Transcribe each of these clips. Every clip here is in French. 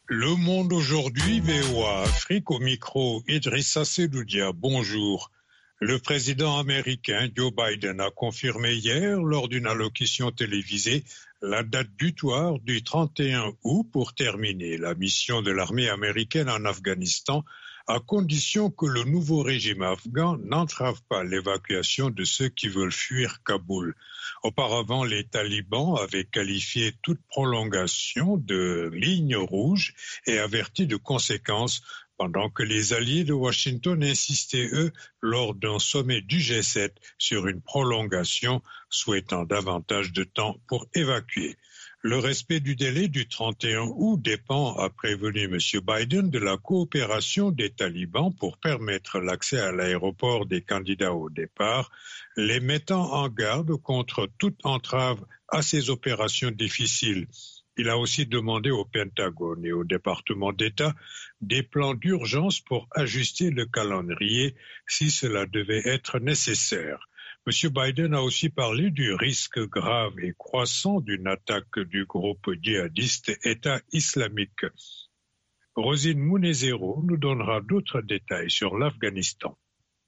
Le Monde aujourd'hui, VOA Afrique, au micro, Idrissa Sedoudia, bonjour. Le président américain Joe Biden a confirmé hier, lors d'une allocution télévisée, la date butoir du 31 août pour terminer la mission de l'armée américaine en Afghanistan, à condition que le nouveau régime afghan n'entrave pas l'évacuation de ceux qui veulent fuir Kaboul. Auparavant, les talibans avaient qualifié toute prolongation de ligne rouge et averti de conséquences, pendant que les alliés de Washington insistaient, eux, lors d'un sommet du G7 sur une prolongation, souhaitant davantage de temps pour évacuer. Le respect du délai du 31 août dépend, a prévenu M. Biden, de la coopération des talibans pour permettre l'accès à l'aéroport des candidats au départ, les mettant en garde contre toute entrave à ces opérations difficiles. Il a aussi demandé au Pentagone et au département d'État des plans d'urgence pour ajuster le calendrier si cela devait être nécessaire. M. Biden a aussi parlé du risque grave et croissant d'une attaque du groupe djihadiste État islamique. Rosine Mounezero nous donnera d'autres détails sur l'Afghanistan.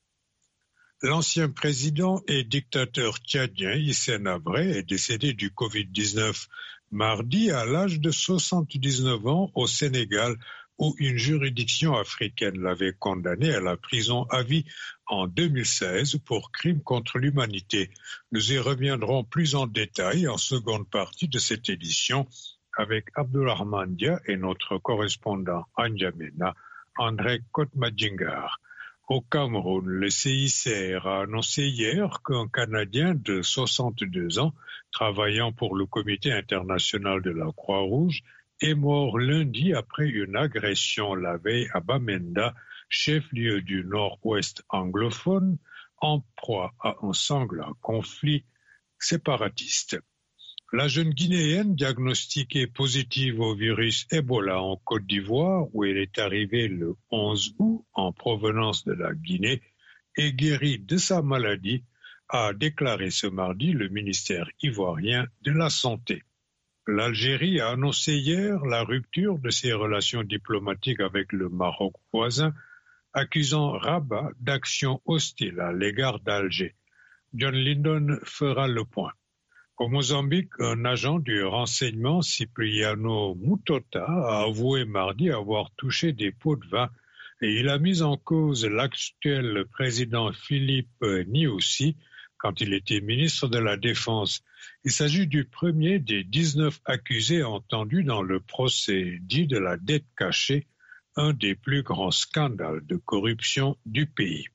L'ancien président et dictateur tchadien Hissène Habré est décédé du Covid-19 mardi à l'âge de 79 ans au Sénégal, où une juridiction africaine l'avait condamné à la prison à vie en 2016 pour crimes contre l'humanité. Nous y reviendrons plus en détail en seconde partie de cette édition avec Abdourahmane Dia et notre correspondant à N'Djamena, André Kotmadjingar. Au Cameroun, le CICR a annoncé hier qu'un Canadien de 62 ans, travaillant pour le Comité international de la Croix-Rouge, est mort lundi après une agression la veille à Bamenda, chef-lieu du nord-ouest anglophone, en proie à un sanglant conflit séparatiste. La jeune Guinéenne diagnostiquée positive au virus Ebola en Côte d'Ivoire, où elle est arrivée le 11 août en provenance de la Guinée, et guérie de sa maladie, a déclaré ce mardi le ministère ivoirien de la Santé. L'Algérie a annoncé hier la rupture de ses relations diplomatiques avec le Maroc voisin, accusant Rabat d'actions hostiles à l'égard d'Alger. John Lyndon fera le point. Au Mozambique, un agent du renseignement, Cipriano Mutota, a avoué mardi avoir touché des pots de vin et il a mis en cause l'actuel président Philippe Nyusi quand il était ministre de la Défense. Il s'agit du premier des 19 accusés entendus dans le procès dit de la dette cachée, un des plus grands scandales de corruption du pays.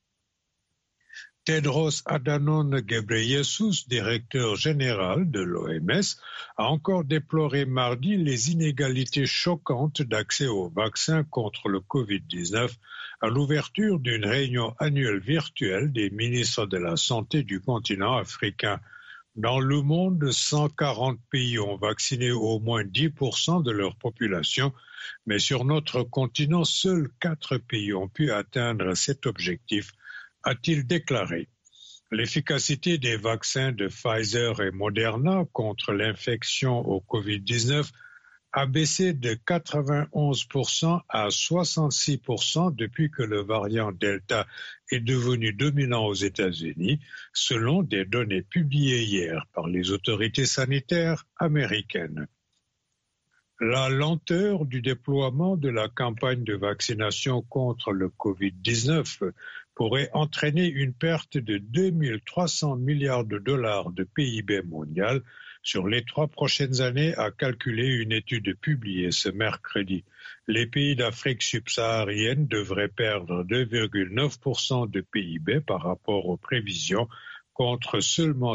Tedros Adhanom Ghebreyesus, directeur général de l'OMS, a encore déploré mardi les inégalités choquantes d'accès aux vaccins contre le Covid-19 à l'ouverture d'une réunion annuelle virtuelle des ministres de la Santé du continent africain. Dans le monde, 140 pays ont vacciné au moins 10% de leur population, mais sur notre continent, seuls 4 pays ont pu atteindre cet objectif, a-t-il déclaré. L'efficacité des vaccins de Pfizer et Moderna contre l'infection au Covid-19 a baissé de 91% à 66% depuis que le variant Delta est devenu dominant aux États-Unis, selon des données publiées hier par les autorités sanitaires américaines. La lenteur du déploiement de la campagne de vaccination contre le Covid-19 pourrait entraîner une perte de 2 300 milliards de dollars de PIB mondial sur les 3 prochaines années, a calculé une étude publiée ce mercredi. Les pays d'Afrique subsaharienne devraient perdre 2,9% de PIB par rapport aux prévisions, contre seulement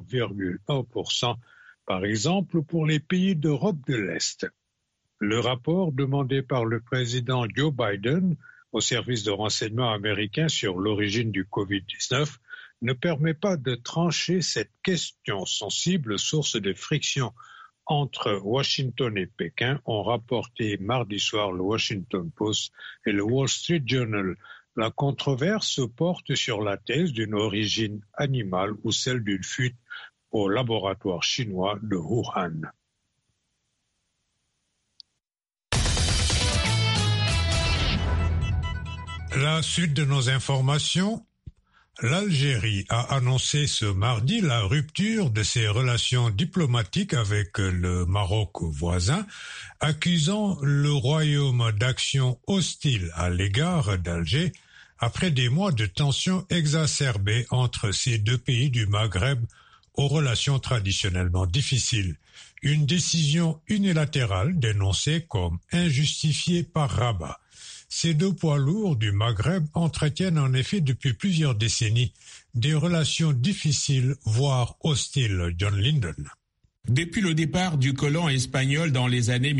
0,1%, par exemple pour les pays d'Europe de l'Est. Le rapport demandé par le président Joe Biden au service de renseignement américain sur l'origine du Covid-19 ne permet pas de trancher cette question sensible, source de friction entre Washington et Pékin, ont rapporté mardi soir le Washington Post et le Wall Street Journal. La controverse porte sur la thèse d'une origine animale ou celle d'une fuite au laboratoire chinois de Wuhan. La suite de nos informations. L'Algérie a annoncé ce mardi la rupture de ses relations diplomatiques avec le Maroc voisin, accusant le royaume d'actions hostiles à l'égard d'Alger après des mois de tensions exacerbées entre ces deux pays du Maghreb aux relations traditionnellement difficiles. Une décision unilatérale dénoncée comme injustifiée par Rabat. Ces deux poids lourds du Maghreb entretiennent en effet depuis plusieurs décennies des relations difficiles, voire hostiles. John Linden. Depuis le départ du colon espagnol dans les années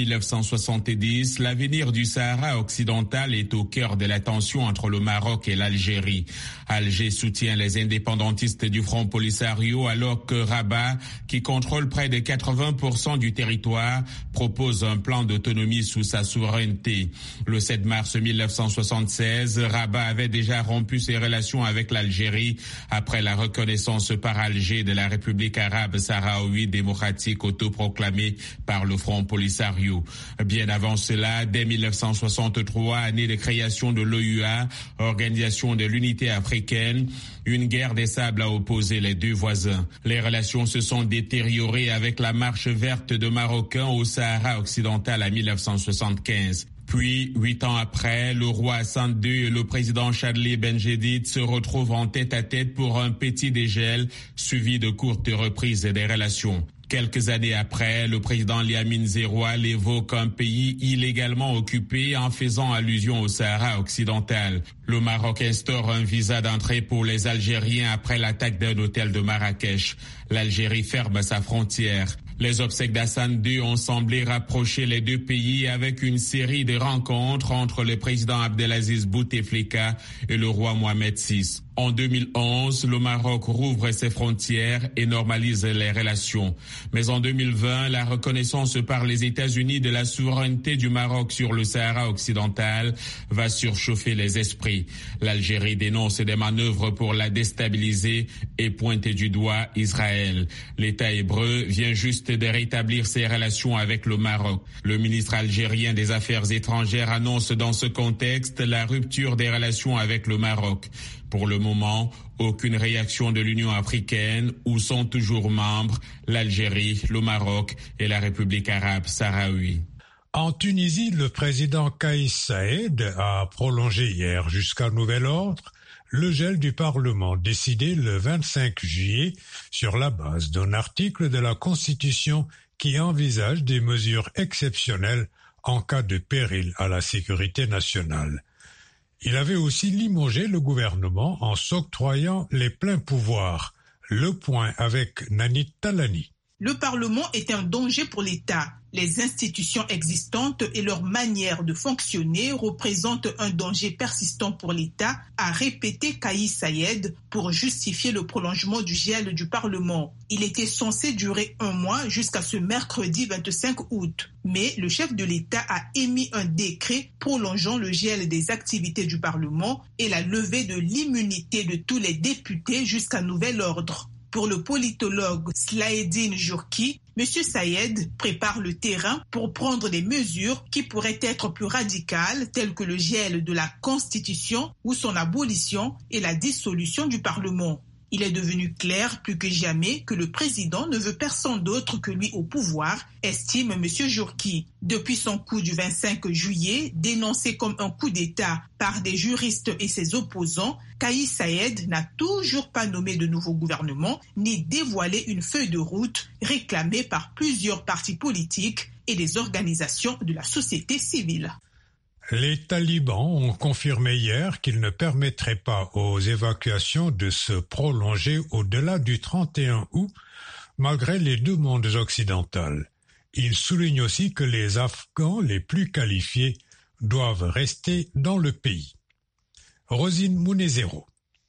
1970, l'avenir du Sahara occidental est au cœur de la tension entre le Maroc et l'Algérie. Alger soutient les indépendantistes du Front Polisario alors que Rabat, qui contrôle près de 80% du territoire, propose un plan d'autonomie sous sa souveraineté. Le 7 mars 1976, Rabat avait déjà rompu ses relations avec l'Algérie après la reconnaissance par Alger de la République arabe sahraoui démocratique autoproclamée par le Front Polisario. Bien avant cela, dès 1963, année de création de l'OUA, Organisation de l'Unité africaine, une guerre des sables a opposé les deux voisins. Les relations se sont détériorées avec la marche verte de Marocains au Sahara occidental en 1975. Puis, 8 ans après, le roi Hassan II et le président Chadli Benjedid se retrouvent en tête-à-tête pour un petit dégel, suivi de courtes reprises des relations. Quelques années après, le président Liamine Zeroual évoque un pays illégalement occupé en faisant allusion au Sahara occidental. Le Maroc instaure un visa d'entrée pour les Algériens après l'attaque d'un hôtel de Marrakech. L'Algérie ferme sa frontière. Les obsèques d'Hassan II ont semblé rapprocher les deux pays avec une série de rencontres entre le président Abdelaziz Bouteflika et le roi Mohamed VI. En 2011, le Maroc rouvre ses frontières et normalise les relations. Mais en 2020, la reconnaissance par les États-Unis de la souveraineté du Maroc sur le Sahara occidental va surchauffer les esprits. L'Algérie dénonce des manœuvres pour la déstabiliser et pointe du doigt Israël. L'État hébreu vient juste de rétablir ses relations avec le Maroc. Le ministre algérien des Affaires étrangères annonce dans ce contexte la rupture des relations avec le Maroc. Pour le moment, aucune réaction de l'Union africaine où sont toujours membres l'Algérie, le Maroc et la République arabe sahraoui. En Tunisie, le président Kais Saïed a prolongé hier jusqu'à nouvel ordre le gel du Parlement décidé le 25 juillet sur la base d'un article de la Constitution qui envisage des mesures exceptionnelles en cas de péril à la sécurité nationale. Il avait aussi limogé le gouvernement en s'octroyant les pleins pouvoirs. Le point avec Nanit Talani. Le Parlement est un danger pour l'État. Les institutions existantes et leur manière de fonctionner représentent un danger persistant pour l'État, a répété Kais Saïed pour justifier le prolongement du gel du Parlement. Il était censé durer 1 mois jusqu'à ce mercredi 25 août. Mais le chef de l'État a émis un décret prolongeant le gel des activités du Parlement et la levée de l'immunité de tous les députés jusqu'à nouvel ordre. Pour le politologue Slaheddine Jourki, M. Saïed prépare le terrain pour prendre des mesures qui pourraient être plus radicales, telles que le gel de la Constitution ou son abolition et la dissolution du Parlement. Il est devenu clair plus que jamais que le président ne veut personne d'autre que lui au pouvoir, estime M. Jourki. Depuis son coup du 25 juillet, dénoncé comme un coup d'État par des juristes et ses opposants, Kais Saïed n'a toujours pas nommé de nouveau gouvernement ni dévoilé une feuille de route réclamée par plusieurs partis politiques et des organisations de la société civile. Les talibans ont confirmé hier qu'ils ne permettraient pas aux évacuations de se prolonger au-delà du 31 août, malgré les demandes occidentales. Ils soulignent aussi que les Afghans les plus qualifiés doivent rester dans le pays. Rosine Mounezero.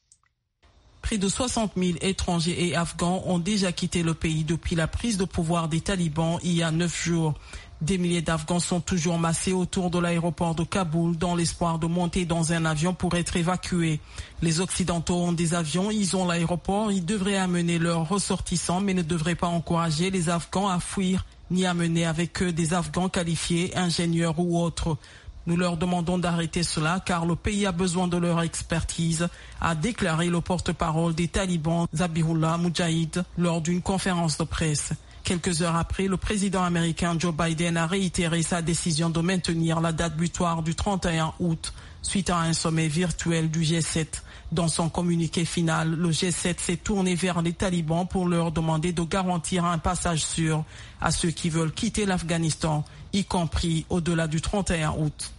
Près de 60 000 étrangers et Afghans ont déjà quitté le pays depuis la prise de pouvoir des talibans il y a 9 jours. Des milliers d'Afghans sont toujours massés autour de l'aéroport de Kaboul dans l'espoir de monter dans un avion pour être évacués. Les Occidentaux ont des avions, ils ont l'aéroport, ils devraient amener leurs ressortissants mais ne devraient pas encourager les Afghans à fuir ni amener avec eux des Afghans qualifiés, ingénieurs ou autres. Nous leur demandons d'arrêter cela car le pays a besoin de leur expertise, a déclaré le porte-parole des talibans Zabihullah Mujahid lors d'une conférence de presse. Quelques heures après, le président américain Joe Biden a réitéré sa décision de maintenir la date butoir du 31 août suite à un sommet virtuel du G7. Dans son communiqué final, le G7 s'est tourné vers les talibans pour leur demander de garantir un passage sûr à ceux qui veulent quitter l'Afghanistan, y compris au-delà du 31 août.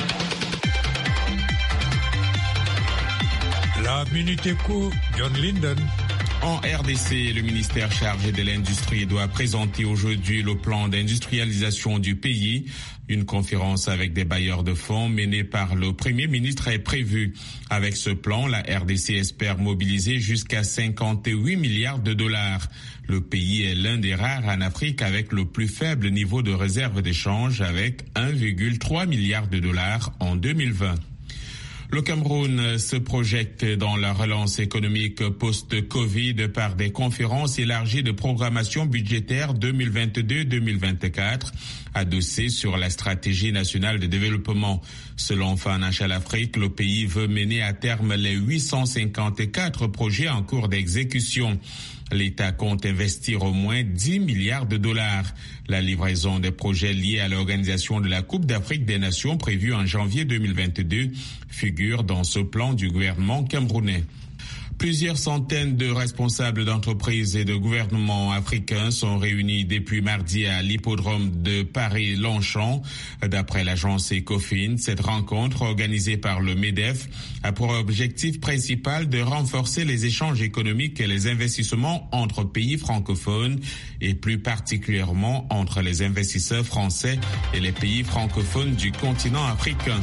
La Minute Éco, John Linden. En RDC, le ministère chargé de l'industrie doit présenter aujourd'hui le plan d'industrialisation du pays. Une conférence avec des bailleurs de fonds menée par le Premier ministre est prévue. Avec ce plan, la RDC espère mobiliser jusqu'à 58 milliards de dollars. Le pays est l'un des rares en Afrique avec le plus faible niveau de réserve d'échange avec 1,3 milliard de dollars en 2020. Le Cameroun se projette dans la relance économique post-Covid par des conférences élargies de programmation budgétaire 2022-2024 adossées sur la stratégie nationale de développement. Selon Financial Afrique, le pays veut mener à terme les 854 projets en cours d'exécution. L'État compte investir au moins 10 milliards de dollars. La livraison des projets liés à l'organisation de la Coupe d'Afrique des Nations prévue en janvier 2022 figure dans ce plan du gouvernement camerounais. Plusieurs centaines de responsables d'entreprises et de gouvernements africains sont réunis depuis mardi à l'hippodrome de Paris-Longchamp. D'après l'agence Ecofin, cette rencontre organisée par le MEDEF a pour objectif principal de renforcer les échanges économiques et les investissements entre pays francophones et plus particulièrement entre les investisseurs français et les pays francophones du continent africain.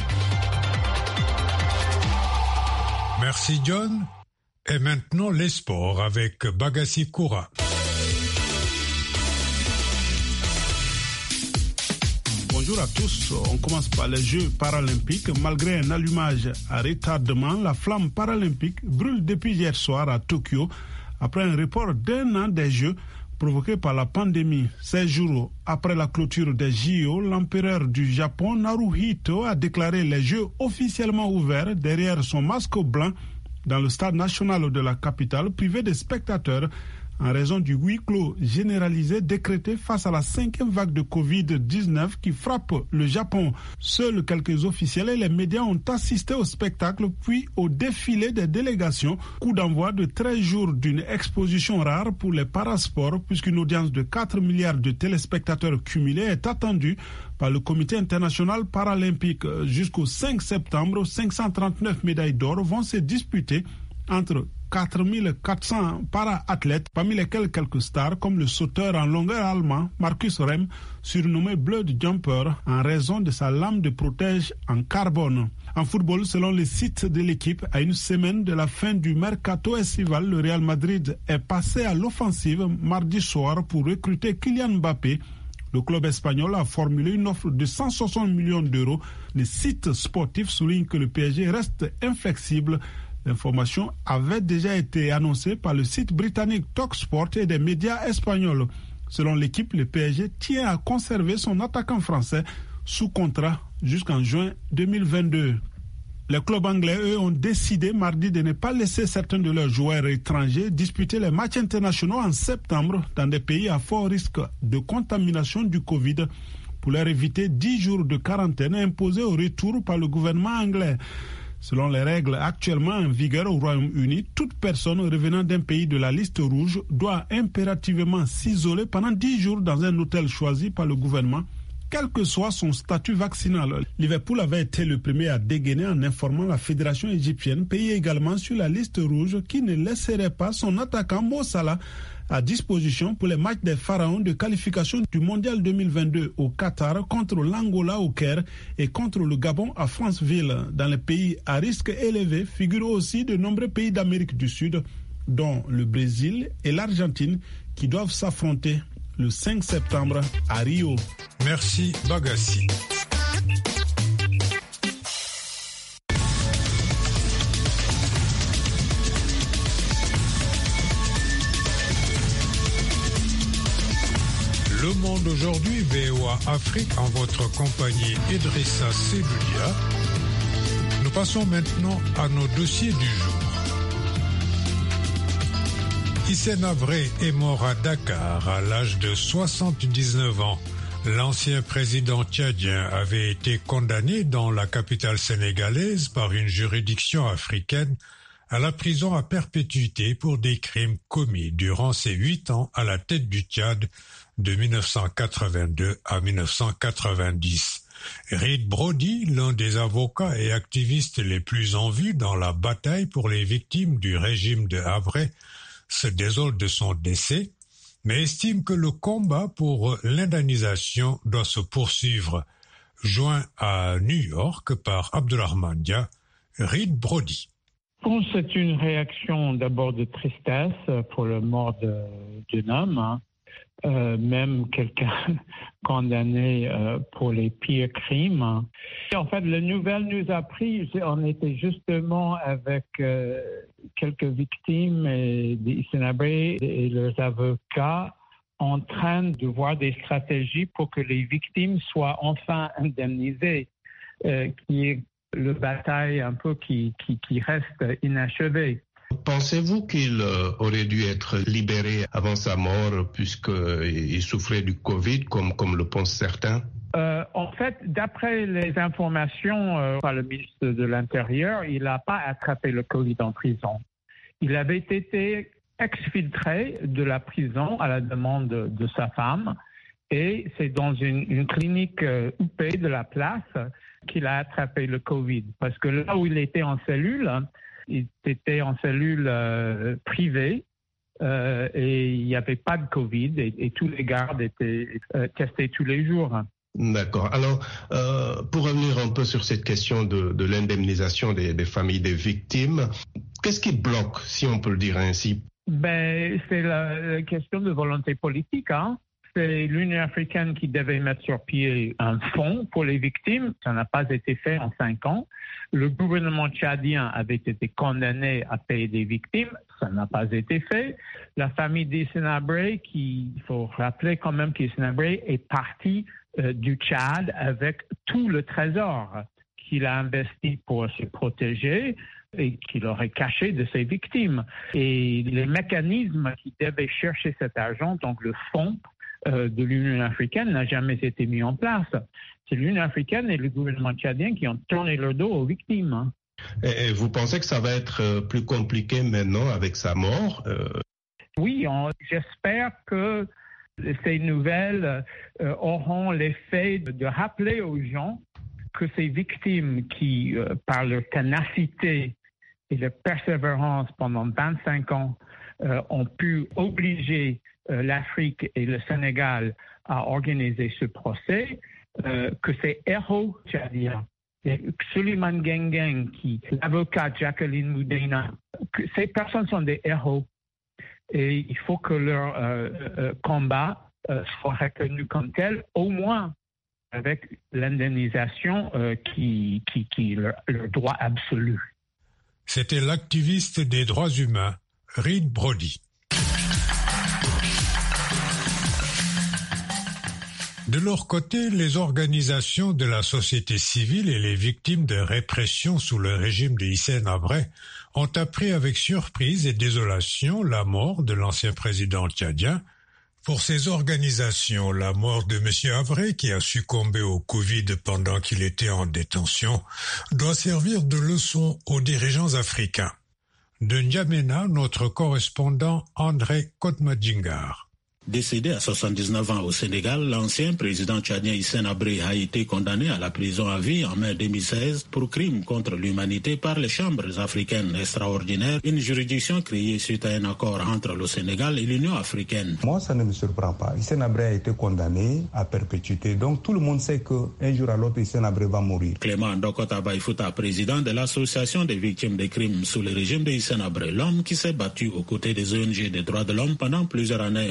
Merci John. Et maintenant, les sports avec Bagassi Koura. Bonjour à tous. On commence par les Jeux paralympiques. Malgré un allumage à retardement, la flamme paralympique brûle depuis hier soir à Tokyo après un report d'1 an des Jeux provoqué par la pandémie. 16 jours après la clôture des JO, l'empereur du Japon, Naruhito, a déclaré les Jeux officiellement ouverts derrière son masque blanc dans le stade national de la capitale, privé des spectateurs en raison du huis clos généralisé décrété face à la 5e vague de Covid-19 qui frappe le Japon. Seuls quelques officiels et les médias ont assisté au spectacle puis au défilé des délégations. Coup d'envoi de 13 jours d'une exposition rare pour les parasports puisqu'une audience de 4 milliards de téléspectateurs cumulés est attendue par le Comité international paralympique. Jusqu'au 5 septembre, 539 médailles d'or vont se disputer entre 4400 para-athlètes, parmi lesquels quelques stars comme le sauteur en longueur allemand Marcus Rem, surnommé Blood Jumper en raison de sa lame de protège en carbone. En football, selon les sites de l'équipe, à une semaine de la fin du mercato estival, le Real Madrid est passé à l'offensive mardi soir pour recruter Kylian Mbappé. Le club espagnol a formulé une offre de 160 millions d'euros. Les sites sportifs soulignent que le PSG reste inflexible. L'information avait déjà été annoncée par le site britannique Talksport et des médias espagnols. Selon l'équipe, le PSG tient à conserver son attaquant français sous contrat jusqu'en juin 2022. Les clubs anglais, eux, ont décidé mardi de ne pas laisser certains de leurs joueurs étrangers disputer les matchs internationaux en septembre dans des pays à fort risque de contamination du Covid pour leur éviter 10 jours de quarantaine imposés au retour par le gouvernement anglais. Selon les règles actuellement en vigueur au Royaume-Uni, toute personne revenant d'un pays de la liste rouge doit impérativement s'isoler pendant 10 jours dans un hôtel choisi par le gouvernement, quel que soit son statut vaccinal. Liverpool avait été le premier à dégainer en informant la fédération égyptienne, pays également sur la liste rouge, qui ne laisserait pas son attaquant Mo Salah à disposition pour les matchs des pharaons de qualification du Mondial 2022 au Qatar contre l'Angola au Caire et contre le Gabon à Franceville. Dans les pays à risque élevé figurent aussi de nombreux pays d'Amérique du Sud, dont le Brésil et l'Argentine, qui doivent s'affronter le 5 septembre à Rio. Merci Bagassi. Le Monde aujourd'hui, VOA Afrique, en votre compagnie Idrissa Seloudia. Nous passons maintenant à nos dossiers du jour. Hissène Habré est mort à Dakar à l'âge de 79 ans. L'ancien président tchadien avait été condamné dans la capitale sénégalaise par une juridiction africaine à la prison à perpétuité pour des crimes commis durant ses 8 ans à la tête du Tchad de 1982 à 1990. Reed Brody, l'un des avocats et activistes les plus en vue dans la bataille pour les victimes du régime de Habré, se désole de son décès, mais estime que le combat pour l'indemnisation doit se poursuivre. Joint à New York par Abdulrahman Dia, Reed Brody. Bon, c'est une réaction d'abord de tristesse pour la mort d'un homme, même quelqu'un condamné pour les pires crimes. En fait, la nouvelle nous a pris, on était justement avec quelques victimes d'Hissène Habré et leurs avocats en train de voir des stratégies pour que les victimes soient enfin indemnisées, qui est le bataille un peu qui reste inachevé. Pensez-vous qu'il aurait dû être libéré avant sa mort puisqu'il souffrait du Covid, comme le pensent certains? En fait, d'après les informations par le ministre de l'Intérieur, il n'a pas attrapé le Covid en prison. Il avait été exfiltré de la prison à la demande de sa femme et c'est dans une clinique UP de la place qu'il a attrapé le Covid. Parce que là où il était en cellule, il était en cellule privée et il n'y avait pas de Covid et tous les gardes étaient testés tous les jours. D'accord. Alors, pour revenir un peu sur cette question de l'indemnisation des familles des victimes, qu'est-ce qui bloque, si on peut le dire ainsi? C'est la question de volonté politique, hein. C'est l'Union africaine qui devait mettre sur pied un fonds pour les victimes. Ça n'a pas été fait en 5 ans. Le gouvernement tchadien avait été condamné à payer des victimes. Ça n'a pas été fait. La famille d'Hissène Habré, il faut rappeler quand même qu'Hissène Habré est parti du Tchad avec tout le trésor qu'il a investi pour se protéger et qu'il aurait caché de ses victimes. Et les mécanismes qui devaient chercher cet argent, donc le fonds de l'Union africaine, n'a jamais été mis en place. C'est l'Union africaine et le gouvernement tchadien qui ont tourné leur dos aux victimes. Et vous pensez que ça va être plus compliqué maintenant avec sa mort? Oui, j'espère que ces nouvelles auront l'effet de rappeler aux gens que ces victimes qui, par leur ténacité et leur persévérance pendant 25 ans, ont pu obliger l'Afrique et le Sénégal à organiser ce procès, que ces héros tchadiens, Suleiman Gengeng, l'avocat Jacqueline Moudena, que ces personnes sont des héros et il faut que leur combat soit reconnu comme tel, au moins avec l'indemnisation qui est leur droit absolu. C'était l'activiste des droits humains, Reed Brody. De leur côté, les organisations de la société civile et les victimes de répression sous le régime de Hissène Habré ont appris avec surprise et désolation la mort de l'ancien président tchadien. Pour ces organisations, la mort de M. Habré, qui a succombé au Covid pendant qu'il était en détention, doit servir de leçon aux dirigeants africains. De N'Djamena, notre correspondant André Kotmadjingar. Décédé à 79 ans au Sénégal, l'ancien président tchadien Hissène Habré a été condamné à la prison à vie en mai 2016 pour crimes contre l'humanité par les chambres africaines extraordinaires, une juridiction créée suite à un accord entre le Sénégal et l'Union africaine. Moi, ça ne me surprend pas. Hissène Habré a été condamné à perpétuité, donc tout le monde sait qu'un jour à l'autre, Hissène Habré va mourir. Clément Ndokota Baïfouta, président de l'association des victimes des crimes sous le régime de Hissène Habré, l'homme qui s'est battu aux côtés des ONG des droits de l'homme pendant plusieurs années pour obtenir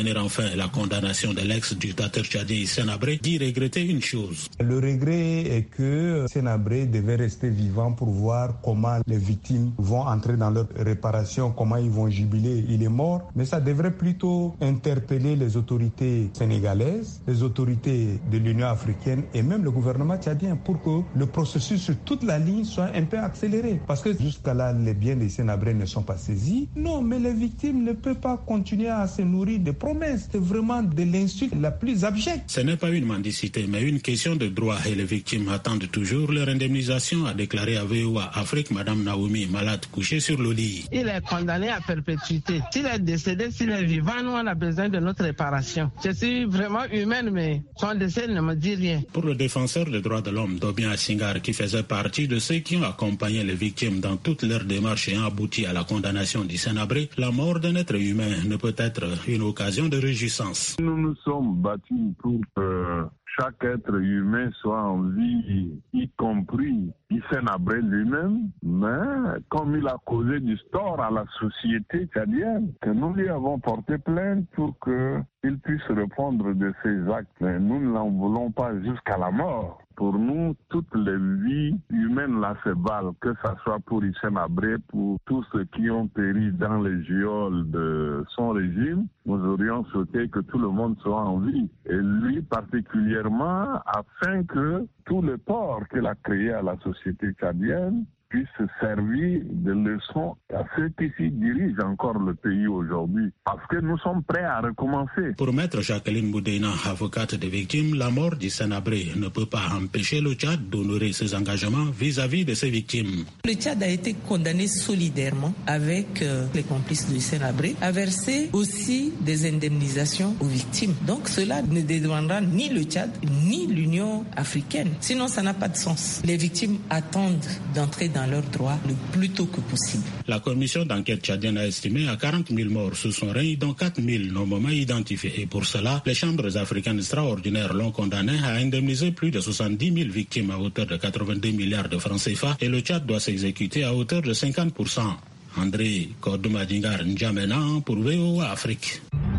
obtenir enfin la condamnation de l'ex-dictateur tchadien Hissène Habré dit regretter une chose. Le regret est que Hissène Habré devait rester vivant pour voir comment les victimes vont entrer dans leur réparation, comment ils vont jubiler. Il est mort, mais ça devrait plutôt interpeller les autorités sénégalaises, les autorités de l'Union africaine et même le gouvernement tchadien pour que le processus sur toute la ligne soit un peu accéléré. Parce que jusqu'à là, les biens de Hissène Habré ne sont pas saisis. Non, mais les victimes ne peuvent pas continuer à se nourrir de promesses. C'est vraiment de l'insulte la plus abjecte. Ce n'est pas une mendicité, mais une question de droit et les victimes attendent toujours leur indemnisation, a déclaré à VOA Afrique Madame Naomi, malade couchée sur le lit. Il est condamné à perpétuité. S'il est décédé, s'il est vivant, nous on a besoin de notre réparation. Je suis vraiment humaine, mais son décès ne me dit rien. Pour le défenseur des droits de l'homme, Dobien Assingar, qui faisait partie de ceux qui ont accompagné les victimes dans toutes leurs démarches et ont abouti à la condamnation d'Hissène Habré, la mort d'un être humain ne peut être une occasion de réjouissance. Nous nous sommes battus pour que chaque être humain soit en vie, y compris Hissène Habré lui-même, mais comme il a causé du tort à la société tchadienne, que nous lui avons porté plainte pour qu'il puisse répondre de ses actes. Mais nous ne l'en voulons pas jusqu'à la mort. Pour nous, toutes les vies humaines là se valent, que ce soit pour Hissène Habré, pour tous ceux qui ont péri dans les geôles de son régime. Nous aurions souhaité que tout le monde soit en vie. Et lui particulièrement, afin que tous les torts qu'il a créés à la société tchadienne puisse servir de leçon à ceux qui s'y dirigent encore le pays aujourd'hui. Parce que nous sommes prêts à recommencer. Pour maître Jacqueline Boudéna, avocate des victimes, la mort d'Hissène Habré ne peut pas empêcher le Tchad d'honorer ses engagements vis-à-vis de ses victimes. Le Tchad a été condamné solidairement avec les complices de Hissène Habré à verser aussi des indemnisations aux victimes. Donc cela ne dépendra ni le Tchad ni l'Union africaine. Sinon ça n'a pas de sens. Les victimes attendent d'entrer dans leurs droits le plus tôt que possible. La commission d'enquête tchadienne a estimé à 40 000 morts sous son règne, dont 4 000 nommément identifiés. Et pour cela, les chambres africaines extraordinaires l'ont condamné à indemniser plus de 70 000 victimes à hauteur de 82 milliards de francs CFA et le Tchad doit s'exécuter à hauteur de 50%. André Kordomadingar N'Djamena pour VOA Afrique.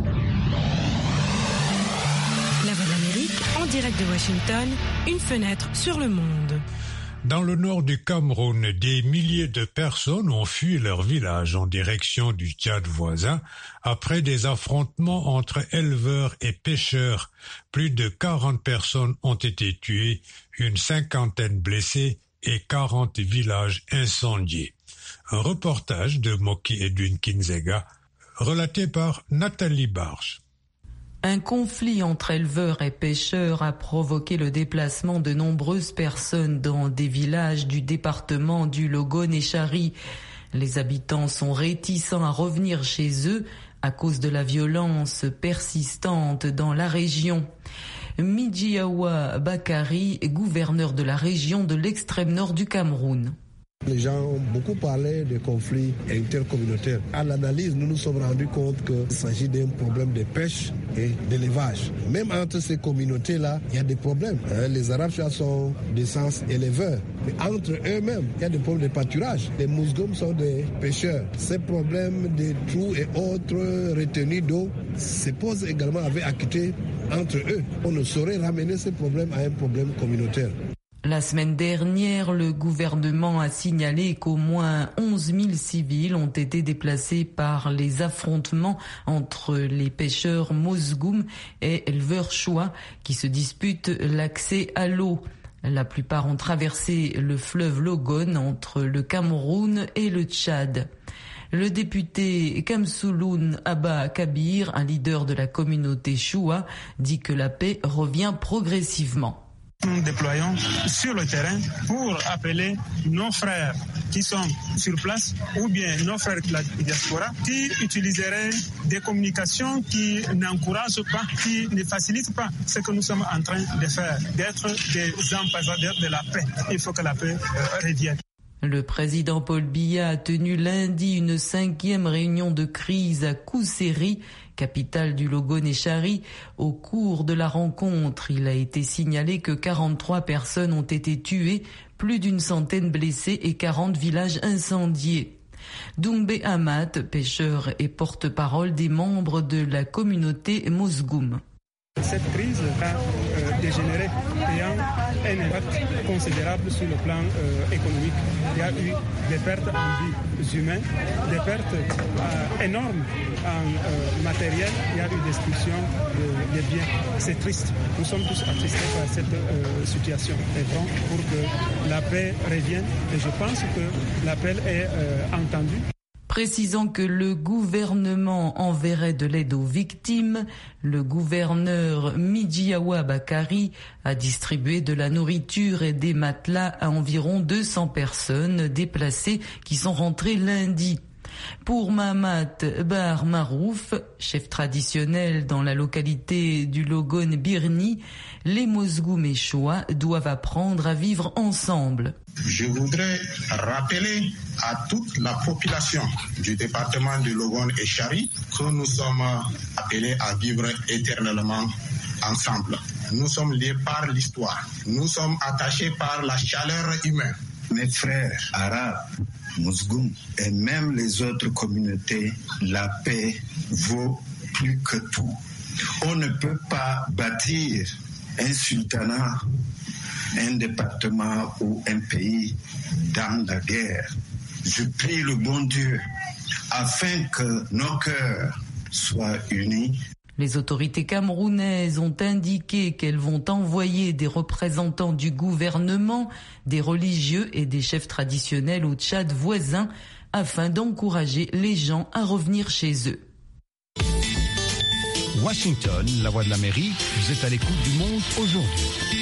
La Voix de l'Amérique, en direct de Washington, une fenêtre sur le monde. Dans le nord du Cameroun, des milliers de personnes ont fui leur village en direction du Tchad voisin après des affrontements entre éleveurs et pêcheurs. Plus de 40 personnes ont été tuées, une cinquantaine blessées et 40 villages incendiés. Un reportage de Moki Edwin Kinzega, relaté par Nathalie Barge. Un conflit entre éleveurs et pêcheurs a provoqué le déplacement de nombreuses personnes dans des villages du département du Logone et Chari. Les habitants sont réticents à revenir chez eux à cause de la violence persistante dans la région. Midjiawa Bakari est gouverneur de la région de l'extrême nord du Cameroun. Les gens ont beaucoup parlé de conflits intercommunautaires. À l'analyse, nous nous sommes rendus compte qu'il s'agit d'un problème de pêche et d'élevage. Même entre ces communautés-là, il y a des problèmes. Les Arabes sont d'essence éleveurs. Mais entre eux-mêmes, il y a des problèmes de pâturage. Les Mousgoum sont des pêcheurs. Ces problèmes de trous et autres retenues d'eau se posent également avec acuité entre eux. On ne saurait ramener ces problèmes à un problème communautaire. La semaine dernière, le gouvernement a signalé qu'au moins 11 000 civils ont été déplacés par les affrontements entre les pêcheurs Mousgoum et éleveurs Choua qui se disputent l'accès à l'eau. La plupart ont traversé le fleuve Logone entre le Cameroun et le Tchad. Le député Kamsouloun Abba Kabir, un leader de la communauté Choua, dit que la paix revient progressivement. Nous déployons sur le terrain pour appeler nos frères qui sont sur place ou bien nos frères de la diaspora qui utiliseraient des communications qui n'encouragent pas, qui ne facilitent pas ce que nous sommes en train de faire, d'être des ambassadeurs de la paix. Il faut que la paix revienne. Le président Paul Biya a tenu lundi une 5e réunion de crise à Kousséri, capitale du Logone et Chari. Au cours de la rencontre, il a été signalé que 43 personnes ont été tuées, plus d'une centaine blessées et 40 villages incendiés. Doumbé Hamad, pêcheur et porte-parole des membres de la communauté Mosgoum. Cette crise a dégénéré ayant un impact considérable sur le plan économique. Il y a eu des pertes en vies humaines, des pertes énormes en matériel, il y a eu destruction des biens. C'est triste. Nous sommes tous attristés par cette situation. Et bon, pour que la paix revienne, et je pense que l'appel est entendu. Précisant que le gouvernement enverrait de l'aide aux victimes, le gouverneur Midjiawa Bakari a distribué de la nourriture et des matelas à environ 200 personnes déplacées qui sont rentrées lundi. Pour Mahamat Bar Marouf, chef traditionnel dans la localité du Logon Birni, les Mosgoum et Shoa doivent apprendre à vivre ensemble. Je voudrais rappeler à toute la population du département de Logon et Chari que nous sommes appelés à vivre éternellement ensemble. Nous sommes liés par l'histoire. Nous sommes attachés par la chaleur humaine. Mes frères arabes, Mosgoum et même les autres communautés, la paix vaut plus que tout. On ne peut pas bâtir un sultanat, un département ou un pays dans la guerre. Je prie le bon Dieu afin que nos cœurs soient unis. Les autorités camerounaises ont indiqué qu'elles vont envoyer des représentants du gouvernement, des religieux et des chefs traditionnels au Tchad voisin afin d'encourager les gens à revenir chez eux. Washington, la voix de l'Amérique, vous êtes à l'écoute du monde aujourd'hui.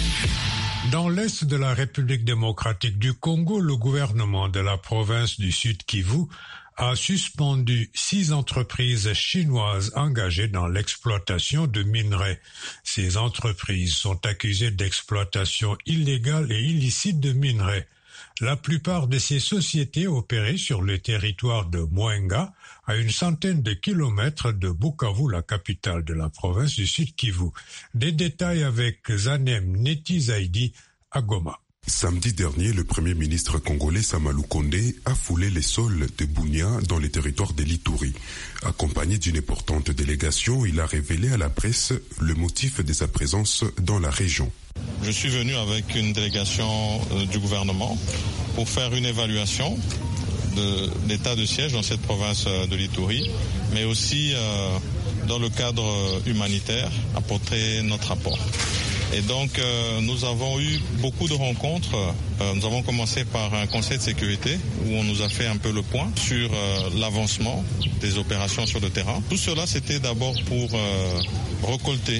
Dans l'est de la République démocratique du Congo, le gouvernement de la province du Sud Kivu a suspendu 6 entreprises chinoises engagées dans l'exploitation de minerais. Ces entreprises sont accusées d'exploitation illégale et illicite de minerais. La plupart de ces sociétés opéraient sur le territoire de Mwenga, à une centaine de kilomètres de Bukavu, la capitale de la province du Sud Kivu. Des détails avec Zanem Netizaidi à Goma. Samedi dernier, le Premier ministre congolais Samalou Kondé a foulé les sols de Bunia dans les territoires de l'Ituri. Accompagné d'une importante délégation, il a révélé à la presse le motif de sa présence dans la région. Je suis venu avec une délégation du gouvernement pour faire une évaluation de l'état de siège dans cette province de l'Ituri, mais aussi dans le cadre humanitaire, apporter notre apport. Et donc, nous avons eu beaucoup de rencontres. Nous avons commencé par un conseil de sécurité où on nous a fait un peu le point sur l'avancement des opérations sur le terrain. Tout cela, c'était d'abord pour récolter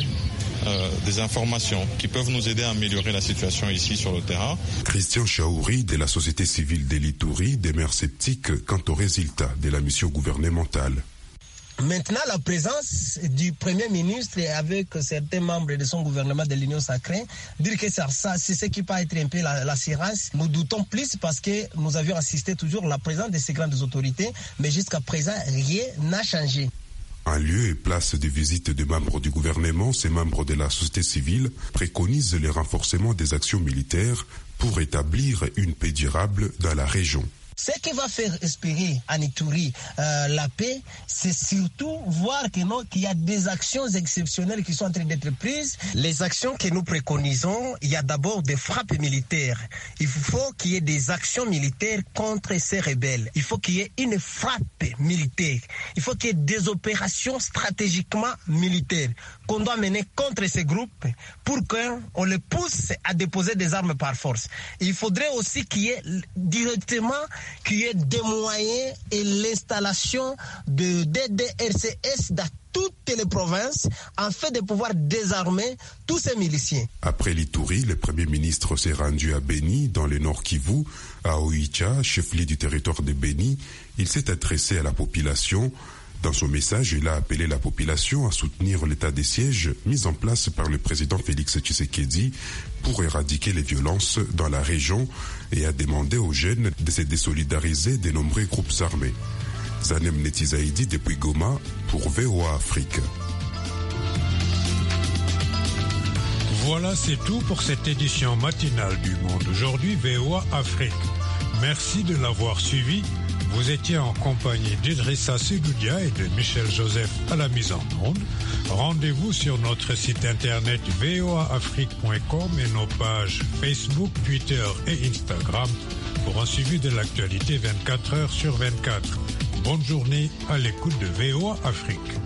des informations qui peuvent nous aider à améliorer la situation ici sur le terrain. Christian Chaouri de la société civile de l'Ituri demeure sceptique quant aux résultats de la mission gouvernementale. Maintenant, la présence du Premier ministre avec certains membres de son gouvernement de l'Union sacrée, dire que ça c'est ce qui peut être un peu l'assurance. Nous doutons plus parce que nous avions assisté toujours à la présence de ces grandes autorités, mais jusqu'à présent, rien n'a changé. En lieu et place de visite des membres du gouvernement, ces membres de la société civile préconisent le renforcement des actions militaires pour établir une paix durable dans la région. Ce qui va faire espérer en Ituri la paix, c'est surtout voir qu'il y a des actions exceptionnelles qui sont en train d'être prises. Les actions que nous préconisons, il y a d'abord des frappes militaires. Il faut qu'il y ait des actions militaires contre ces rebelles. Il faut qu'il y ait une frappe militaire. Il faut qu'il y ait des opérations stratégiquement militaires qu'on doit mener contre ces groupes pour qu'on les pousse à déposer des armes par force. Il faudrait aussi qu'il y ait directement des moyens et l'installation de DDRCS dans toutes les provinces afin de pouvoir désarmer tous ces miliciens. Après l'Ituri, le Premier ministre s'est rendu à Beni, dans le Nord Kivu, à Oicha, chef-lieu du territoire de Beni. Il s'est adressé à la population. Dans son message, il a appelé la population à soutenir l'état des sièges mis en place par le président Félix Tshisekedi pour éradiquer les violences dans la région et a demandé aux jeunes de se désolidariser des nombreux groupes armés. Zanem Netizaidi depuis Goma pour VOA Afrique. Voilà, c'est tout pour cette édition matinale du Monde Aujourd'hui VOA Afrique. Merci de l'avoir suivi. Vous étiez en compagnie d'Idrissa Sedoudia et de Michel Joseph à la mise en onde. Rendez-vous sur notre site internet voaafrique.com et nos pages Facebook, Twitter et Instagram pour un suivi de l'actualité 24 heures sur 24. Bonne journée à l'écoute de VOA Afrique.